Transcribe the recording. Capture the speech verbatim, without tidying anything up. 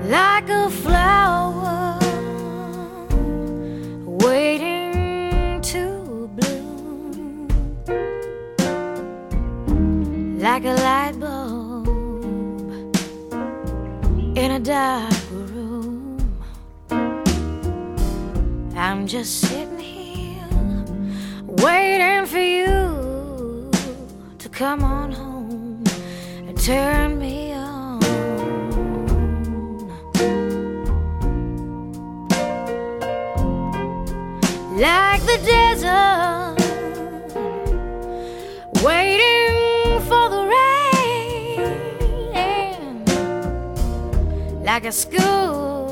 like a flower waiting to bloom, like a light bulb in a dark room. I'm just sitting here waiting for you to come on home and turn me on. Like the desert, waiting for the rain, like a school